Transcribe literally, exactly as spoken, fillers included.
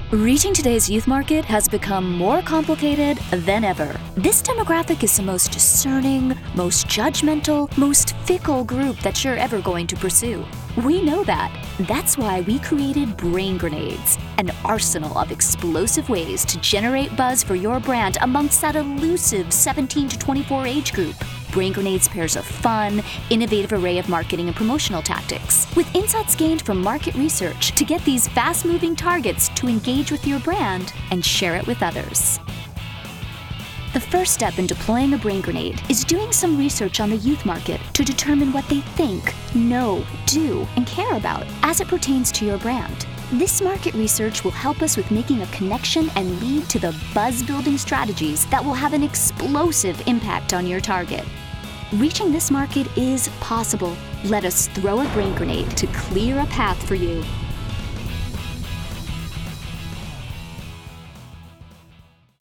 Reaching today's youth market has become more complicated than ever. This demographic is the most discerning, most judgmental, most fickle group that you're ever going to pursue. We know that. That's why we created Brain Grenades, an arsenal of explosive ways to generate buzz for your brand amongst that elusive seventeen to twenty-four age group. Brain Grenades pairs a fun, innovative array of marketing and promotional tactics with insights gained from market research to get these fast-moving targets to engage with your brand and share it with others. The first step in deploying a Brain Grenade is doing some research on the youth market to determine what they think, know, do, and care about as it pertains to your brand. This market research will help us with making a connection and lead to the buzz-building strategies that will have an explosive impact on your target. Reaching this market is possible. Let us throw a Brain Grenade to clear a path for you.